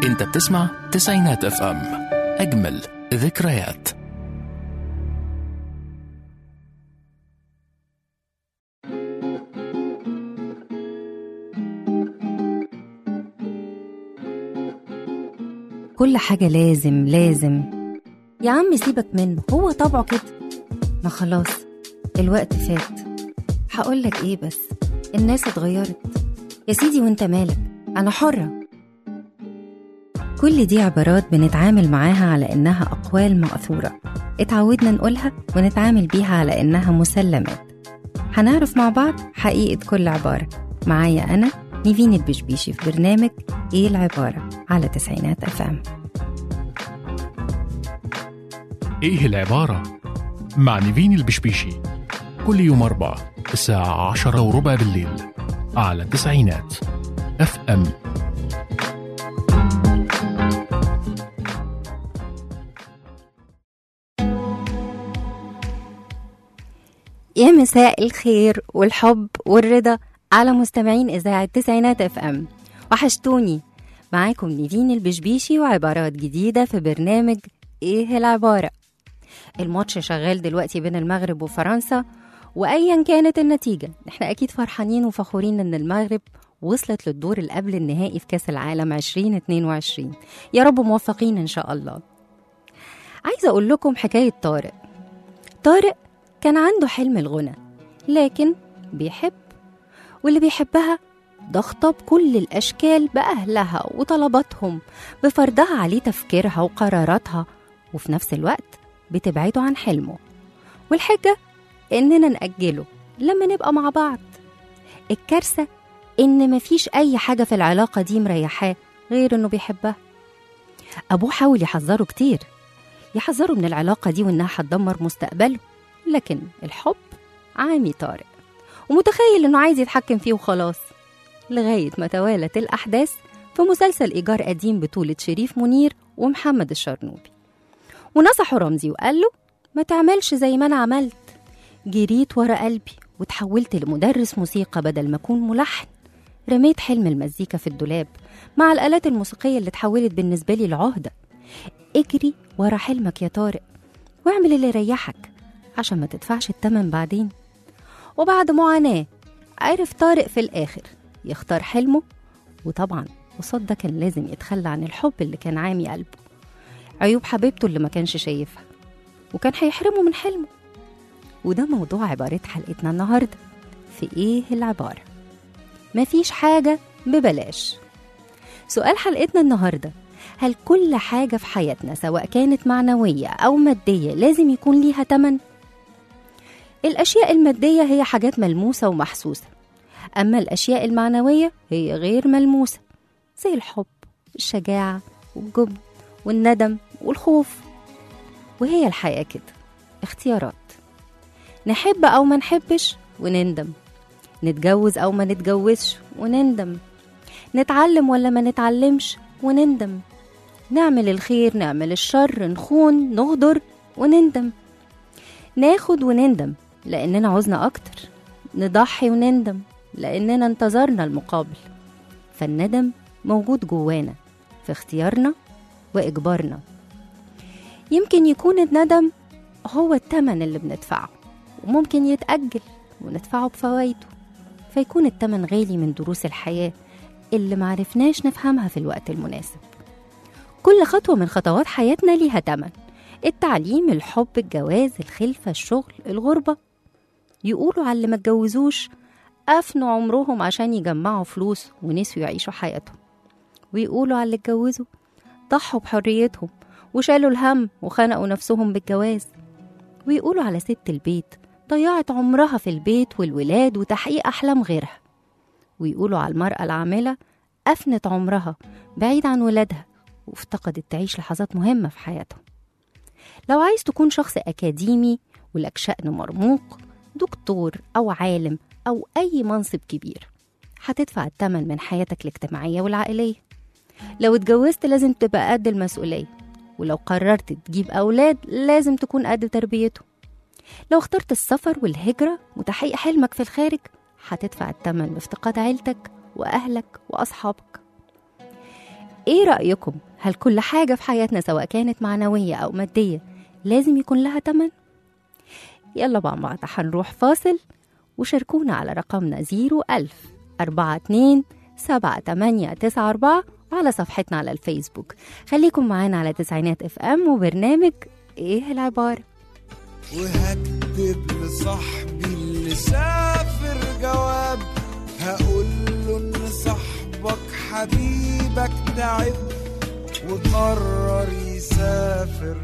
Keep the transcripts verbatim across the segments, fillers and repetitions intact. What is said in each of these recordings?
انت بتسمع تسعينات اف ام، اجمل ذكريات. كل حاجة لازم لازم يا عم سيبك منه، هو طبعه كده. ما خلاص الوقت فات. هقولك ايه بس، الناس اتغيرت يا سيدي وانت مالك، انا حرة. كل دي عبارات بنتعامل معاها على انها اقوال مأثورة، اتعودنا نقولها ونتعامل بيها على انها مسلمات. هنعرف مع بعض حقيقة كل عبارة. معايا انا نيفين البشبيشي في برنامج ايه العبارة على تسعينات اف ام. ايه العبارة مع نيفين البشبيشي، كل يوم أربعة الساعة عشرة وربع بالليل على تسعينات اف ام. يا مساء الخير والحب والرضا على مستمعين إذاعة تسعينات اف ام، وحشتوني. معاكم نيفين البشبيشي وعبارات جديدة في برنامج ايه العبارة. الماتش شغال دلوقتي بين المغرب وفرنسا، وأيا كانت النتيجة احنا أكيد فرحانين وفخورين إن المغرب وصلت للدور اللي قبل النهائي في كأس العالم عشرين اتنين وعشرين. يا رب موفقين إن شاء الله. عايزة أقول لكم حكاية طارق. طارق كان عنده حلم الغنى، لكن بيحب، واللي بيحبها ضغطة بكل الأشكال بأهلها وطلباتهم، بفرضها عليه تفكيرها وقراراتها، وفي نفس الوقت بتبعده عن حلمه، والحجة إننا نأجله لما نبقى مع بعض. الكارثة إن مفيش أي حاجة في العلاقة دي مريحاه غير إنه بيحبها. أبوه حاول يحذره كتير، يحذره من العلاقة دي وإنها هتدمر مستقبله، لكن الحب عامي طارق، ومتخيل إنه عايز يتحكم فيه وخلاص. لغاية ما توالت الأحداث في مسلسل إيجار قديم بطولة شريف منير ومحمد الشرنوبي، ونصحه رمزي وقال له ما تعملش زي ما أنا عملت. جريت ورا قلبي وتحولت لمدرس موسيقى بدل ما أكون ملحن. رميت حلم المزيكا في الدولاب مع الآلات الموسيقية اللي تحولت بالنسبة لي العهدة. اجري ورا حلمك يا طارق، واعمل اللي يريحك عشان ما تدفعش التمن بعدين. وبعد معاناة عرف طارق في الآخر يختار حلمه، وطبعا قصاد ده كان لازم يتخلى عن الحب اللي كان عامي قلبه، عيوب حبيبته اللي ما كانش شايفها، وكان هيحرمه من حلمه. وده موضوع عبارة حلقتنا النهاردة في ايه العبارة. مفيش حاجة ببلاش. سؤال حلقتنا النهاردة: هل كل حاجة في حياتنا سواء كانت معنوية أو مادية لازم يكون ليها تمن؟ الأشياء المادية هي حاجات ملموسة ومحسوسة، أما الأشياء المعنوية هي غير ملموسة، زي الحب، الشجاعة، والجبن، والندم، والخوف. وهي الحياة كده اختيارات، نحب أو ما نحبش ونندم، نتجوز أو ما نتجوزش ونندم، نتعلم ولا ما نتعلمش ونندم، نعمل الخير نعمل الشر، نخون نغدر ونندم، ناخد وندم لأننا عوزنا أكتر، نضحي وندم لأننا انتظرنا المقابل. فالندم موجود جوانا في اختيارنا وإجبارنا. يمكن يكون الندم هو التمن اللي بندفعه، وممكن يتأجل وندفعه بفوايده، فيكون التمن غالي من دروس الحياة اللي معرفناش نفهمها في الوقت المناسب. كل خطوة من خطوات حياتنا ليها تمن: التعليم، الحب، الجواز، الخلفة، الشغل، الغربة. يقولوا على اللي ما اتجوزوش أفنوا عمرهم عشان يجمعوا فلوس ونسوا يعيشوا حياتهم، ويقولوا على اللي اتجوزوا ضحوا بحريتهم وشالوا الهم وخنقوا نفسهم بالجواز، ويقولوا على ست البيت ضيعت عمرها في البيت والولاد وتحقيق أحلام غيرها، ويقولوا على المرأة العاملة أفنت عمرها بعيد عن ولادها وافتقدت تعيش لحظات مهمة في حياتهم. لو عايز تكون شخص أكاديمي ولك شأن مرموق، دكتور أو عالم أو أي منصب كبير، هتدفع الثمن من حياتك الاجتماعية والعائلية. لو اتجوزت لازم تبقى قد المسؤولية، ولو قررت تجيب أولاد لازم تكون قد تربيتهم. لو اخترت السفر والهجرة وتحقيق حلمك في الخارج، هتدفع الثمن بافتقاد عيلتك وأهلك وأصحابك. إيه رأيكم؟ هل كل حاجة في حياتنا سواء كانت معنوية أو مادية لازم يكون لها تمن؟ يلا مع بعض هنروح فاصل، وشاركونا على رقمنا زيرو ألف أربعة اتنين سبعة تمانية تسعة أربعة وعلى صفحتنا على الفيسبوك. خليكم معانا على تسعينات اف ام وبرنامج ايه العبارة. وهكتب لصاحبي اللي سافر جواب، هقول له ان صاحبك حبيبك تعب وقرر يسافر.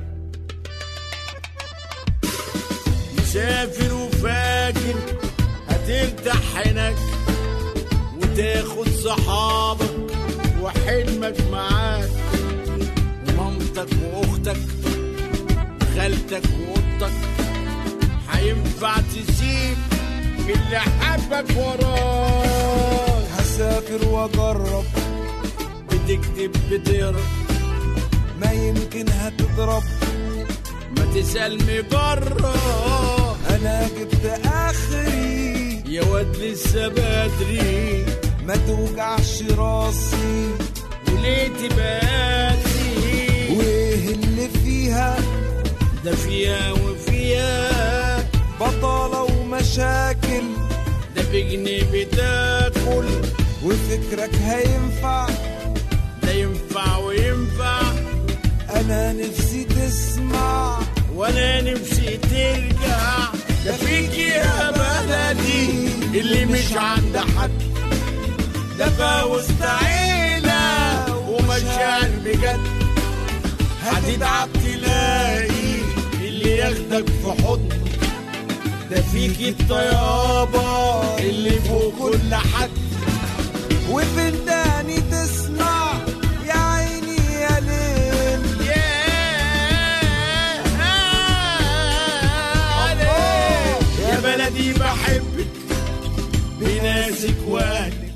مسافر وفاكر هترتاح هناك وتاخد صحابك وحلمك معاك، ومامتك واختك وخالتك واختك، هينفع تسيب اللي حبك وراك. هسافر واجرب، بتكتب بتقرب، ما يمكن هتضرب، ما تسأل مجرب. انا جبت اخري يا واد لسه بدري، ما توجعش راسي وليه تباتي. وايه اللي فيها ده فيها وفيها بطالة ومشاكل، ده بجنيه بتاكل وفكرك هينفع، ده ينفع وينفع. انا نفسي تسمع وانا نفسي ترجع، ده فيك يا بلدي اللي مش عند حد، ده فوسط عيلة ومشاعر بجد. هتتعب تلاقي اللي ياخدك في حضن، ده فيك الطيابة اللي فوق كل حد. وفنداني تسمع يا عيني يا ليل يا بلدي بحبك بناسك واهلك.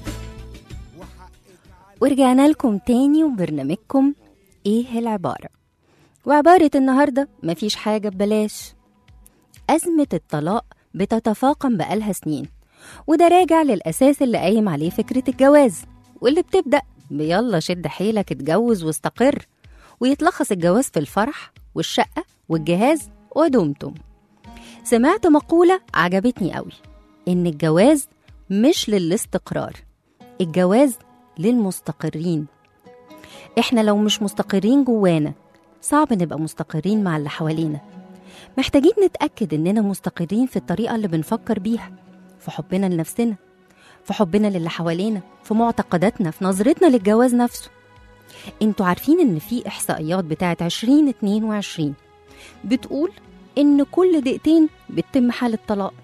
ورجعنا لكم تاني وبرنامجكم ايه العبارة. وعبارة النهاردة مفيش حاجة ببلاش. أزمة الطلاق بتتفاقم بقالها سنين، وده راجع للأساس اللي قايم عليه فكرة الجواز، واللي بتبدأ بيلا شد حيلك اتجوز واستقر، ويتلخص الجواز في الفرح والشقة والجهاز ودمتم. سمعت مقولة عجبتني قوي، إن الجواز مش للاستقرار، الجواز للمستقرين. إحنا لو مش مستقرين جوانا صعب نبقى مستقرين مع اللي حوالينا. محتاجين نتأكد إننا مستقرين في الطريقة اللي بنفكر بيها، في حبنا لنفسنا، في حبنا للي حوالينا، في معتقداتنا، في نظرتنا للجواز نفسه. انتوا عارفين إن في إحصائيات بتاعت عشرين اتنين وعشرين بتقول إن كل دقيقتين بتتم حالة طلاق،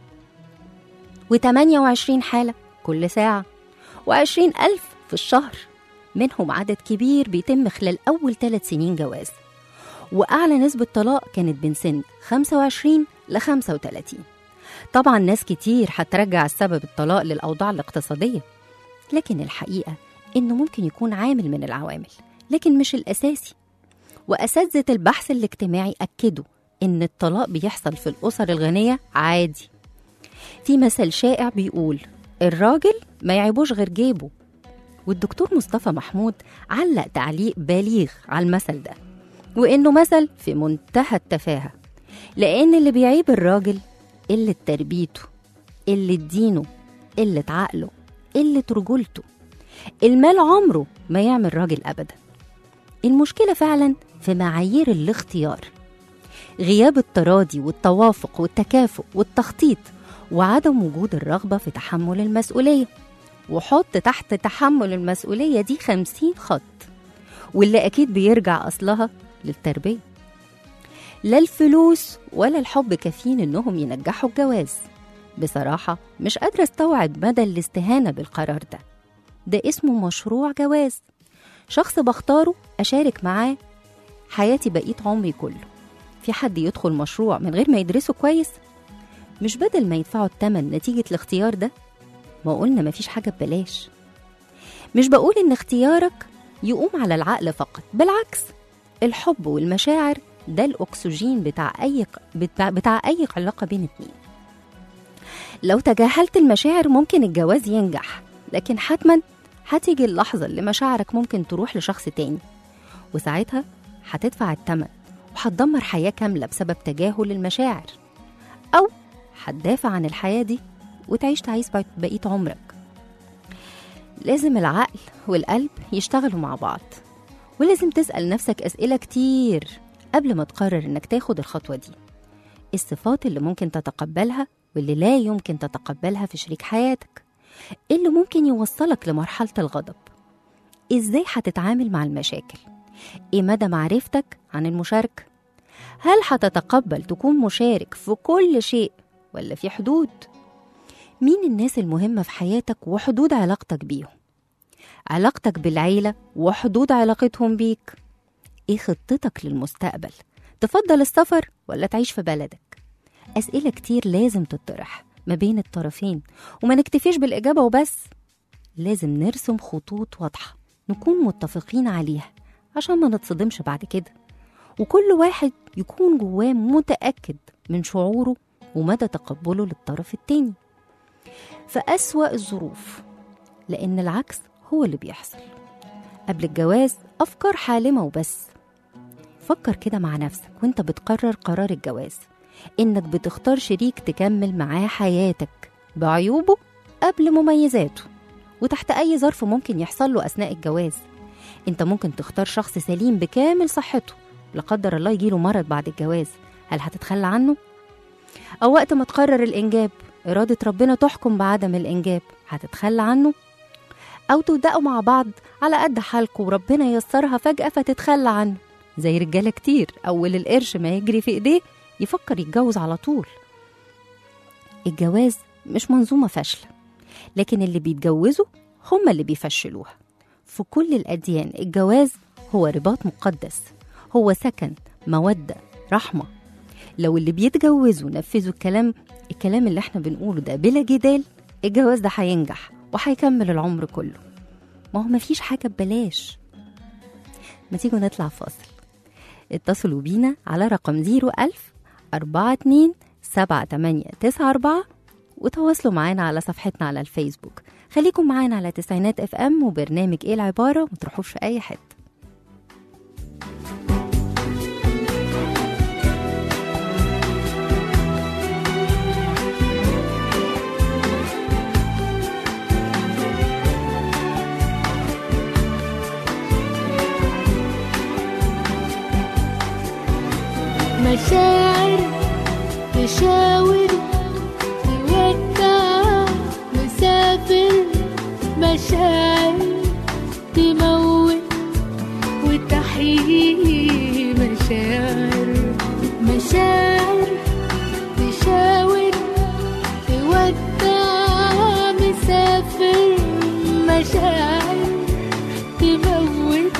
وتمانية وعشرين حالة كل ساعة، وعشرين ألف في الشهر، منهم عدد كبير بيتم خلال أول ثلاث سنين جواز. وأعلى نسبة طلاق كانت بين سن خمسة وعشرين ل خمسة وتلاتين. طبعا ناس كتير هترجع السبب الطلاق للأوضاع الاقتصادية، لكن الحقيقة إنه ممكن يكون عامل من العوامل لكن مش الأساسي. وأساتذة البحث الاجتماعي أكدوا إن الطلاق بيحصل في الأسر الغنية عادي. في مثل شائع بيقول الراجل ما يعيبوش غير جيبه، والدكتور مصطفى محمود علق تعليق بليغ على المثل ده، وإنه مثل في منتهى التفاهة، لأن اللي بيعيب الراجل قلة تربيته، قلة دينه، قلة عقله، قلة رجولته. المال عمره ما يعمل راجل أبدا. المشكلة فعلا في معايير الاختيار، غياب التراضي والتوافق والتكافؤ والتخطيط، وعدم وجود الرغبة في تحمل المسؤولية. وحط تحت تحمل المسؤولية دي خمسين خط، واللي أكيد بيرجع أصلها للتربية. لا الفلوس ولا الحب كافيين إنهم ينجحوا الجواز. بصراحة مش قادرة استوعب مدى الاستهانة بالقرار ده. ده اسمه مشروع جواز، شخص بختاره أشارك معاه حياتي بقيت عمري كله. في حد يدخل مشروع من غير ما يدرسه كويس؟ مش بدل ما يدفعوا الثمن نتيجة الاختيار ده؟ ما قلنا مفيش حاجة ببلاش. مش بقول إن اختيارك يقوم على العقل فقط، بالعكس، الحب والمشاعر ده الأكسجين بتاع أي بتاع, بتاع أي علاقة بين اتنين. لو تجاهلت المشاعر ممكن الجواز ينجح، لكن حتما هتيجي اللحظة اللي مشاعرك ممكن تروح لشخص تاني، وساعتها هتدفع الثمن وهتدمر حياة كاملة بسبب تجاهل المشاعر، أو هتدافع عن الحياة دي وتعيش تعيش بقية عمرك. لازم العقل والقلب يشتغلوا مع بعض، ولازم تسأل نفسك أسئلة كتير قبل ما تقرر إنك تاخد الخطوة دي. الصفات اللي ممكن تتقبلها واللي لا يمكن تتقبلها في شريك حياتك، اللي ممكن يوصلك لمرحلة الغضب، إزاي هتتعامل مع المشاكل، إيه مدى معرفتك عن المشاركة، هل هتتقبل تكون مشارك في كل شيء ولا في حدود، مين الناس المهمة في حياتك وحدود علاقتك بيهم، علاقتك بالعيلة وحدود علاقتهم بيك، إيه خطتك للمستقبل، تفضل السفر ولا تعيش في بلدك. أسئلة كتير لازم تطرح ما بين الطرفين، وما نكتفيش بالإجابة وبس، لازم نرسم خطوط واضحة نكون متفقين عليها عشان ما نتصدمش بعد كده، وكل واحد يكون جواه متأكد من شعوره ومدى تقبله للطرف التاني في أسوأ الظروف، لأن العكس هو اللي بيحصل. قبل الجواز أفكار حالمة وبس. فكر كده مع نفسك وانت بتقرر قرار الجواز إنك بتختار شريك تكمل معاه حياتك بعيوبه قبل مميزاته، وتحت أي ظرف ممكن يحصل له أثناء الجواز. انت ممكن تختار شخص سليم بكامل صحته، لا قدر الله يجيله مرض بعد الجواز، هل هتتخلى عنه؟ أو وقت ما تقرر الإنجاب إرادة ربنا تحكم بعدم الإنجاب، هتتخلى عنه؟ أو تبدأوا مع بعض على قد حالكم وربنا ييسرها فجأة فتتخلى عنه، زي رجالة كتير أول القرش ما يجري في إيديه يفكر يتجوز على طول. الجواز مش منظومة فاشلة، لكن اللي بيتجوزوا هم اللي بيفشلوها. في كل الأديان الجواز هو رباط مقدس، هو سكن، مودة، رحمة. لو اللي بيتجوزوا نفذوا الكلام الكلام اللي احنا بنقوله ده بلا جدال، الجواز ده هينجح وهيكمل العمر كله. ما هو مفيش حاجة ببلاش. ما تيجوا نطلع فاصل. اتصلوا بينا على رقم زيرو ألف أربعة اتنين سبعة تمانية تسعة أربعة وتواصلوا معانا على صفحتنا على الفيسبوك. خليكم معانا على تسعينات اف ام وبرنامج ايه العبارة، ومتروحوش في اي حتة. مشاعر تشاور تودع مسافر، مشاعر تموت وتحيي، مشاعر مشاعر تشاور تودع مسافر، مشاعر تموت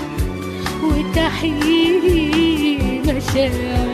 وتحيي، مشاعر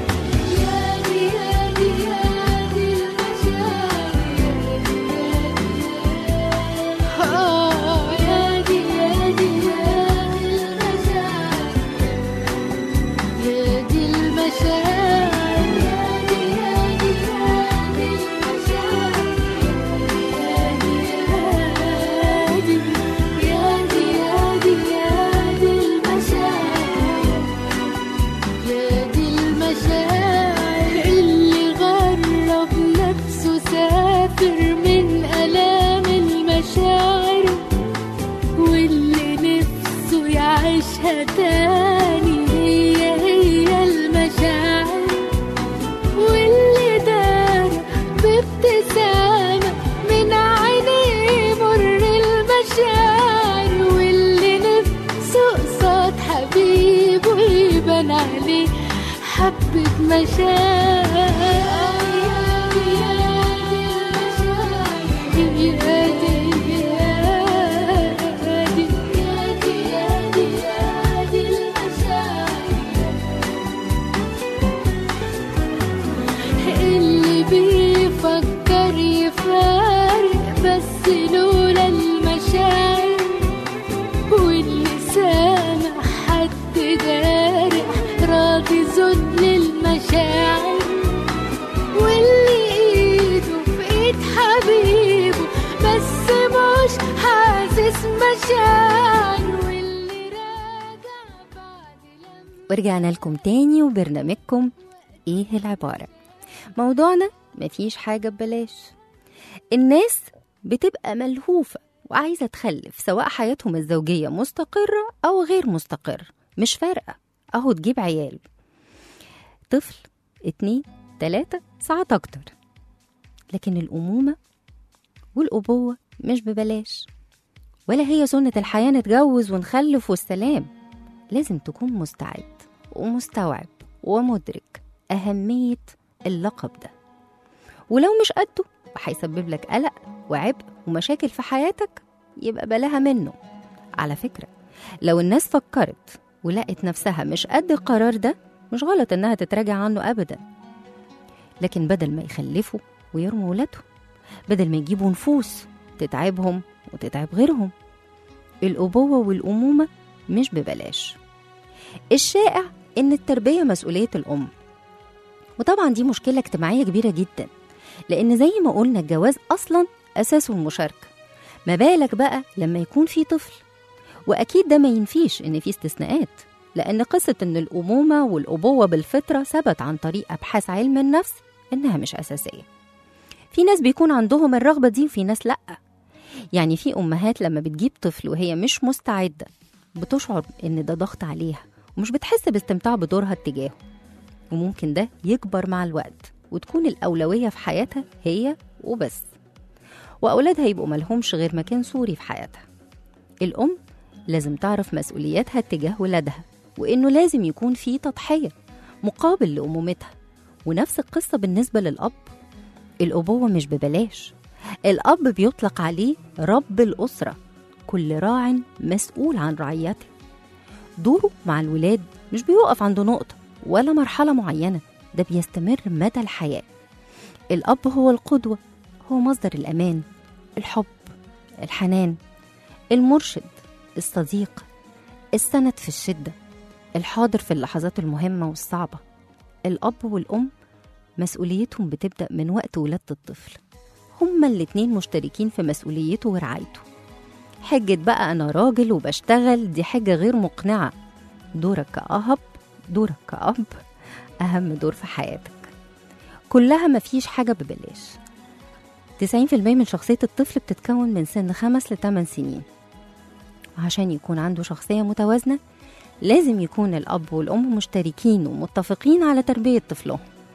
تاني، هي هي المشاعر، واللي دار بابتسامة من عينيه مر المشاعر، واللي نفسه قصاد حبيبه يبان عليه حبة مشاعر. بيفكر يفارق بس لولا المشاعر، واللي سامع حد جارح راضي ذل المشاعر، ناس مشاعر واللي راجع بعد لما ورجعنا لكم تاني وبرنامجكم ايه العبارة. موضوعنا مفيش حاجة ببلاش. الناس بتبقى ملهوفة وعايزة تخلف، سواء حياتهم الزوجية مستقرة أو غير مستقر، مش فارقة، أهو تجيب عيال، طفل اتنين تلاتة ساعات أكتر. لكن الأمومة والأبوة مش ببلاش، ولا هي سنة الحياة نتجوز ونخلف والسلام. لازم تكون مستعد ومستوعب ومدرك أهمية اللقب ده، ولو مش قده وهيسبب لك قلق وعبء ومشاكل في حياتك يبقى بلاها منه. على فكرة، لو الناس فكرت ولقت نفسها مش قد القرار ده، مش غلط انها تتراجع عنه ابدا. لكن بدل ما يخلفوا ويرموا ولادهم، بدل ما يجيبوا نفوس تتعبهم وتتعب غيرهم، الأبوة والأمومة مش ببلاش. الشائع ان التربية مسؤولية الأم، وطبعا دي مشكلة اجتماعية كبيرة جدا، لأن زي ما قلنا الجواز أصلا أساسه المشاركة، ما بالك بقى لما يكون في طفل. وأكيد ده ما ينفيش إن في استثناءات، لأن قصة إن الأمومة والأبوة بالفطرة ثبت عن طريق أبحاث علم النفس إنها مش أساسية. في ناس بيكون عندهم الرغبة دي وفي ناس لأ. يعني في أمهات لما بتجيب طفل وهي مش مستعدة بتشعر إن ده ضغط عليها ومش بتحس باستمتاع بدورها اتجاهه، وممكن ده يكبر مع الوقت وتكون الأولوية في حياتها هي وبس، وأولادها يبقوا ملهمش غير مكان سوري في حياتها. الأم لازم تعرف مسؤولياتها اتجاه ولادها، وإنه لازم يكون في تضحية مقابل لأمومتها. ونفس القصة بالنسبة للأب. الأبوة مش ببلاش. الأب بيطلق عليه رب الأسرة، كل راع مسؤول عن رعيته. دوره مع الولاد مش بيوقف عند نقطة ولا مرحلة معينة، ده بيستمر مدى الحياة. الأب هو القدوة، هو مصدر الأمان، الحب، الحنان، المرشد، الصديق، السند في الشدة، الحاضر في اللحظات المهمة والصعبة. الأب والأم مسؤوليتهم بتبدأ من وقت ولادة الطفل، هما الاتنين مشتركين في مسؤوليته ورعايته. حجة بقى أنا راجل وبشتغل دي حاجة غير مقنعة. دورك كأب، دورك كأب أهم دور في حياتك. كلها مفيش حاجة ببلاش. تسعين في المية من شخصية الطفل بتتكون من سن خمس لثمان سنين. عشان يكون عنده شخصية متوازنة لازم يكون الأب والأم مشتركين ومتفقين على تربية طفلهم.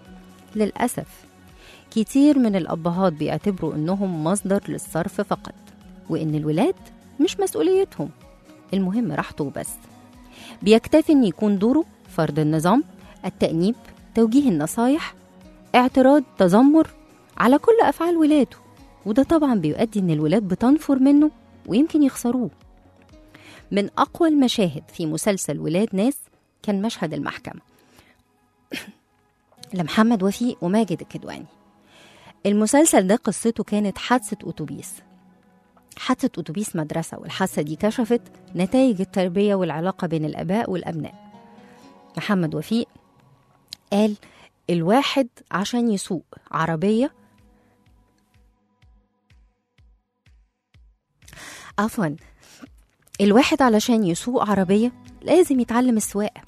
للأسف كتير من الأبهات بيعتبروا إنهم مصدر للصرف فقط، وإن الولاد مش مسؤوليتهم، المهم راحته وبس. بيكتفي إن يكون دوره فرض النظام، التأنيب، توجيه النصايح، اعتراض، تذمر على كل أفعال ولاده. وده طبعا بيؤدي إن الولاد بتنفر منه ويمكن يخسروه. من أقوى المشاهد في مسلسل ولاد ناس كان مشهد المحكمة لمحمد وفيق وماجد الكدواني. المسلسل ده قصته كانت حادثة أتوبيس، حادثة أتوبيس مدرسة، والحادثة دي كشفت نتائج التربية والعلاقة بين الآباء والأبناء. محمد وفيق قال الواحد عشان يسوق عربية عفوا الواحد علشان يسوق عربية لازم يتعلم السواقة،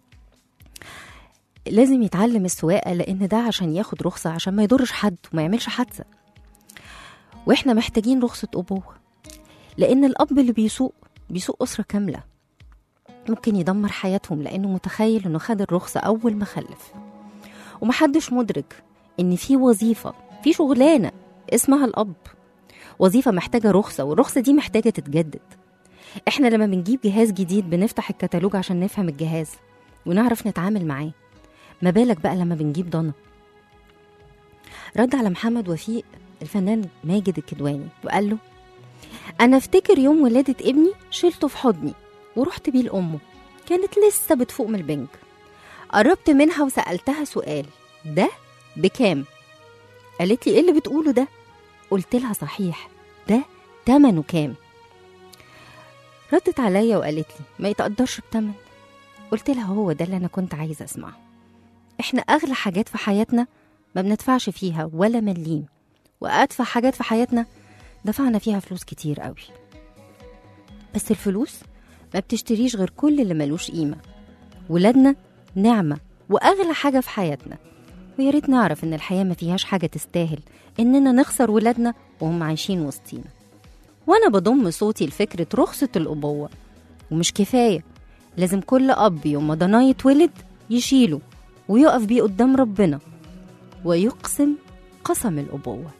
لازم يتعلم السواقة لأن ده عشان ياخد رخصة، عشان ما يضرش حد وما يعملش حادثة. وإحنا محتاجين رخصة أبوة، لأن الأب اللي بيسوق بيسوق أسرة كاملة، ممكن يدمر حياتهم لأنه متخيل إنه خد الرخصة أول ما خلف. ومحدش مدرك إن في وظيفة، في شغلانة اسمها الأب، وظيفة محتاجة رخصة، والرخصة دي محتاجة تتجدد. إحنا لما بنجيب جهاز جديد بنفتح الكتالوج عشان نفهم الجهاز ونعرف نتعامل معاه، ما بالك بقى لما بنجيب ضنا. رد على محمد وفيق الفنان ماجد الكدواني وقال له أنا افتكر يوم ولادة ابني شلته في حضني ورحت بيه لأمه، كانت لسه بتفوق من البنج. قربت منها وسألتها سؤال، ده بكام؟ قالت لي ايه اللي بتقوله ده؟ قلت لها صحيح، ده تمنه كام؟ ردت عليا وقالت لي ما يتقدرش بتمن. قلت لها هو ده اللي أنا كنت عايزة أسمعه. إحنا أغلى حاجات في حياتنا ما بندفعش فيها ولا مليم، وأدفع حاجات في حياتنا دفعنا فيها فلوس كتير قوي. بس الفلوس ما بتشتريش غير كل اللي ملوش قيمة. ولادنا نعمة وأغلى حاجة في حياتنا، ويا ريت نعرف إن الحياة ما فيهاش حاجة تستاهل إننا نخسر ولادنا وهم عايشين وسطينا. وأنا بضم صوتي لفكرة رخصة الأبوة، ومش كفاية، لازم كل أب يوم ما ضناه يتولد يشيله ويقف بيه قدام ربنا ويقسم قسم الأبوة.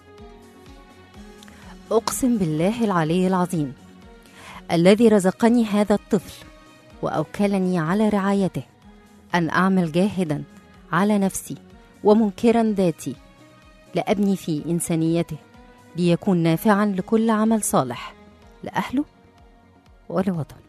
أقسم بالله العلي العظيم الذي رزقني هذا الطفل وأوكلني على رعايته أن أعمل جاهدا على نفسي ومنكرا ذاتي لأبني في إنسانيته ليكون نافعا لكل عمل صالح لأهله ولوطنه.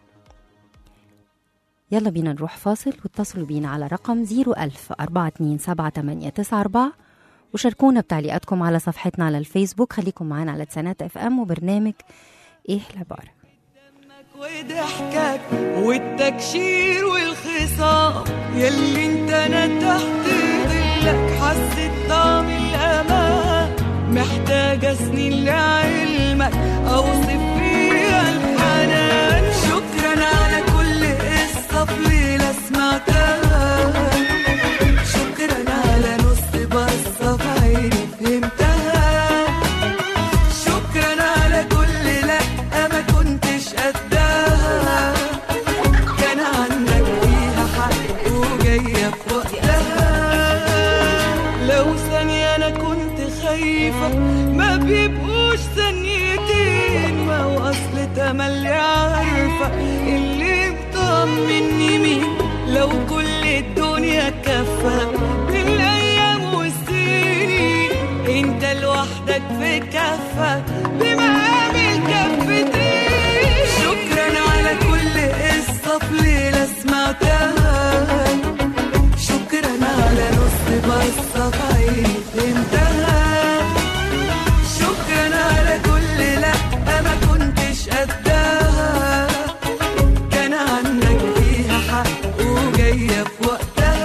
يلا بينا نروح فاصل، واتصلوا بينا على رقم صفر ألف أربعة اتنين سبعة تمانية تسعة أربعة وشاركونا بتعليقاتكم على صفحتنا على الفيسبوك. خليكم معانا على تسعينات اف ام وبرنامج ايه العبارة. وضحكك والتكشير والخصام يلي انت نتحت ظلك حسيت طعم الامان، محتاجة سنين لعلمك اوصف فيها الحنان. شكرا على كل قصة في ليلة سمعتها، شكرا على نص بصة في عيني فهمتها، شكرا على كل لأ ما كنتش قدها، كان عندك فيها حق وجاية في وقتها. لو ثانية أنا كنت خايفة ما بيبقوش ثانيتين، ما هو أصل تملي عارفة اللي مطمني مين. لو كل الدنيا كفة بالأيام والسنين، انت لوحدك في كفة بمقام الكفتين. شكرا على كل قصة في ليلة سمعتها، شكرا على نص بصة في عيني فهمتها، شكرا على كل لأ ما كنتش قدها، كان عندك فيها حق وجاية في وقتها.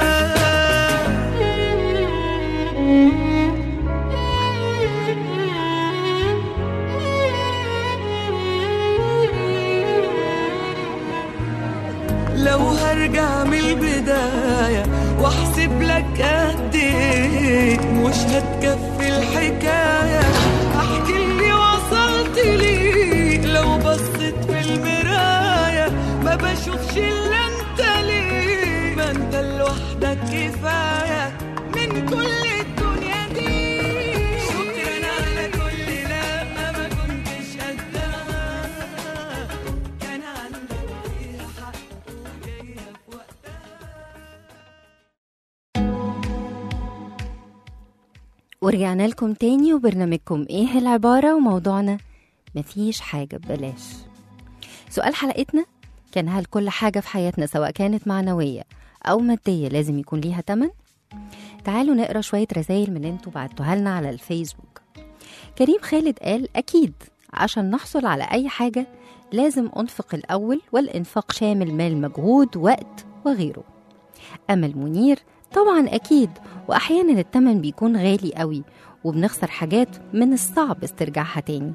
لو هرجع من البداية واحسب لك قد ايه مش هتكفي الحكاية، احكي اللي وصلت ليه. لو بصيت في المراية ما بشوفش الا انت ليه، ما انت لوحدك كفاية من كل الدنيا دي. شكرا على كل لما ما كنتش قدها، كان عندك فيها حق وجاية في وقتها. ورجعنا لكم تاني وبرنامجكم ايه العبارة، وموضوعنا مفيش حاجة ببلاش. سؤال حلقتنا كان: هل كل حاجة في حياتنا سواء كانت معنوية أو مادية لازم يكون ليها تمن؟ تعالوا نقرأ شوية رسائل من اللي انتوا بعتوها لنا على الفيسبوك. كريم خالد قال: أكيد عشان نحصل على أي حاجة لازم أنفق الأول، والإنفاق شامل مال، مجهود، وقت وغيره. أمل منير: طبعا أكيد، وأحيانا التمن بيكون غالي قوي وبنخسر حاجات من الصعب استرجاعها تاني.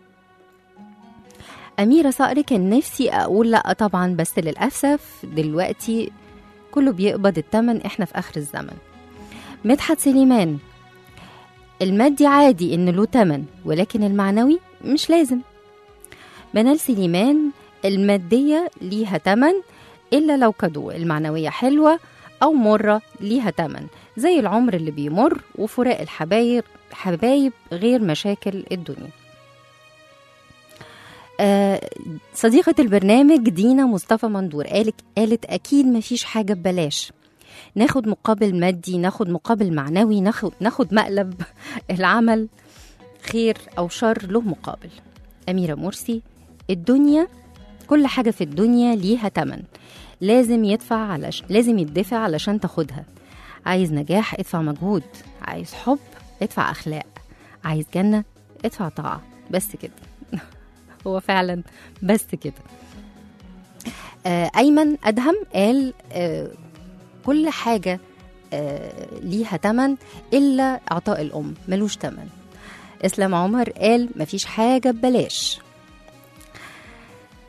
أميرة صقر: كان نفسي أقول لأ طبعا، بس للأسف دلوقتي كله بيقبض التمن، إحنا في آخر الزمن. مدحت سليمان: المادي عادي إن له تمن، ولكن المعنوي مش لازم. منال سليمان: المادية ليها تمن إلا لو كادو، المعنوية حلوة أو مرة ليها تمن، زي العمر اللي بيمر وفراق الحبايب حبايب غير مشاكل الدنيا. آه صديقة البرنامج دينا مصطفى مندور قالت, قالت أكيد مفيش حاجة ببلاش، ناخد مقابل مادي، ناخد مقابل معنوي، ناخد, ناخد مقلب العمل خير أو شر له مقابل. أميرة مرسي: الدنيا كل حاجة في الدنيا ليها تمن، لازم يدفع علش... لازم يدفع علشان تاخدها. عايز نجاح ادفع مجهود، عايز حب ادفع أخلاق، عايز جنة ادفع طاعة. بس كده. هو فعلا بس كده. آه أيمن أدهم قال: آه كل حاجة آه ليها تمن إلا عطاء الأم ملوش تمن. إسلام عمر قال: مفيش حاجة ببلاش.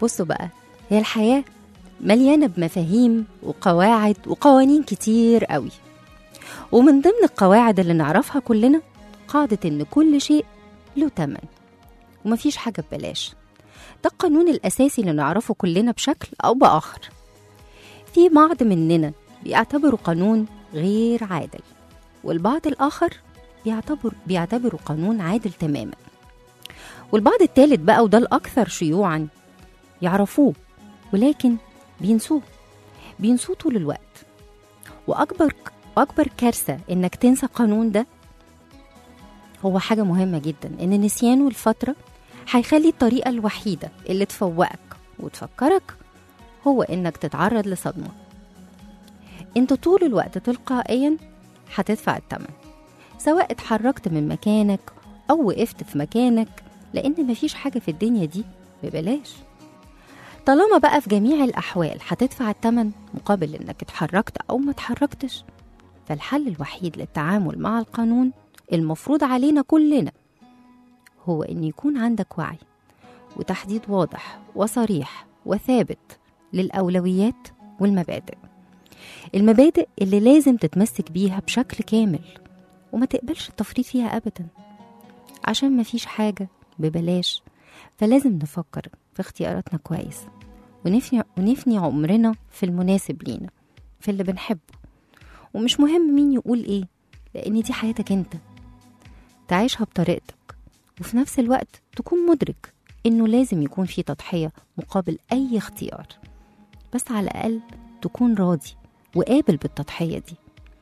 بصوا بقى، هي الحياة مليانة بمفاهيم وقواعد وقوانين كتير قوي، ومن ضمن القواعد اللي نعرفها كلنا قاعدة إن كل شيء له تمن ومفيش حاجة ببلاش. ده القانون الأساسي اللي نعرفه كلنا بشكل أو بآخر. في بعض مننا بيعتبروا قانون غير عادل، والبعض الآخر بيعتبر بيعتبروا قانون عادل تماما، والبعض الثالث بقى وده الأكثر شيوعا يعرفوه ولكن بينسوه بينسوه طول الوقت. وأكبر أكبر كارثة إنك تنسى القانون ده هو حاجة مهمة جدا، إن نسيانه الفترة هيخلي الطريقة الوحيدة اللي تفوقك وتفكرك هو إنك تتعرض لصدمة. انت طول الوقت تلقائيا هتدفع الثمن، سواء اتحركت من مكانك أو وقفت في مكانك، لأن مفيش حاجة في الدنيا دي ببلاش. طالما بقى في جميع الأحوال هتدفع الثمن مقابل إنك اتحركت أو ما اتحركتش، فالحل الوحيد للتعامل مع القانون المفروض علينا كلنا هو إن يكون عندك وعي وتحديد واضح وصريح وثابت للأولويات والمبادئ. المبادئ اللي لازم تتمسك بيها بشكل كامل وما تقبلش التفريط فيها أبدا، عشان مفيش حاجة ببلاش. فلازم نفكر في اختياراتنا كويس ونفني, ونفني عمرنا في المناسب لينا، في اللي بنحبه. ومش مهم مين يقول ايه، لأن دي حياتك انت، تعيشها بطريقتك، وفي نفس الوقت تكون مدرك انه لازم يكون في تضحية مقابل اي اختيار، بس على الأقل تكون راضي وقابل بالتضحية دي.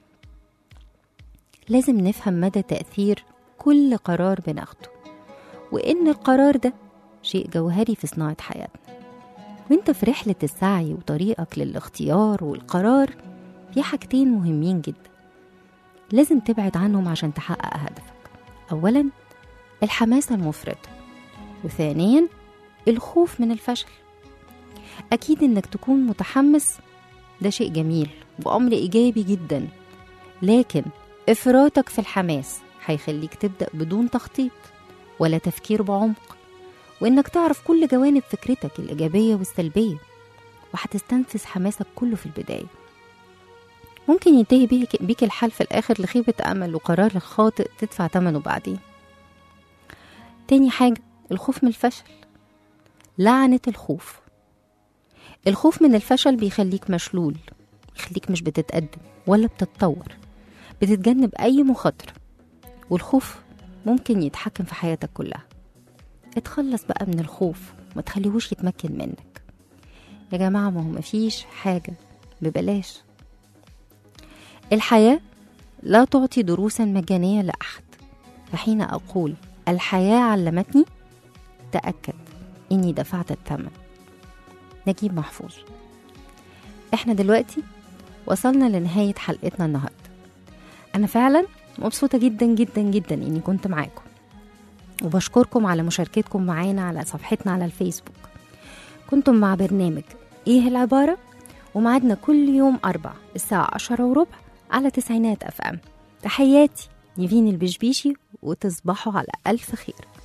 لازم نفهم مدى تأثير كل قرار بناخده، وإن القرار ده شيء جوهري في صناعة حياتنا. وانت في رحلة السعي وطريقك للاختيار والقرار في حاجتين مهمين جدا لازم تبعد عنهم عشان تحقق هدفك. أولا الحماسة المفرطة، وثانيا الخوف من الفشل. أكيد إنك تكون متحمس ده شيء جميل وأمر إيجابي جدا، لكن إفراطك في الحماس هيخليك تبدأ بدون تخطيط ولا تفكير بعمق، وإنك تعرف كل جوانب فكرتك الإيجابية والسلبية، وهتستنفذ حماسك كله في البداية. ممكن ينتهي بيك, بيك الحال في الآخر لخيبة أمل وقرار خاطئ تدفع ثمنه بعدين. تاني حاجة الخوف من الفشل، لعنة الخوف. الخوف من الفشل بيخليك مشلول، بيخليك مش بتتقدم ولا بتتطور، بتتجنب أي مخاطرة، والخوف ممكن يتحكم في حياتك كلها. اتخلص بقى من الخوف، ما تخليهوش يتمكن منك. يا جماعة ما هو مفيش حاجة ببلاش. الحياة لا تعطي دروسا مجانية لأحد، فحين أقول الحياة علمتني تأكد إني دفعت الثمن. نجيب محفوظ. احنا دلوقتي وصلنا لنهاية حلقتنا النهاردة. أنا فعلا مبسوطة جدا جدا جدا إني كنت معاكم، وبشكركم على مشاركتكم معانا على صفحتنا على الفيسبوك. كنتم مع برنامج إيه العبارة، ومعادنا كل يوم أربع الساعة عشرة وربع على تسعينات أف أم. تحياتي نيفين البشبيشي، وتصبحوا على ألف خير.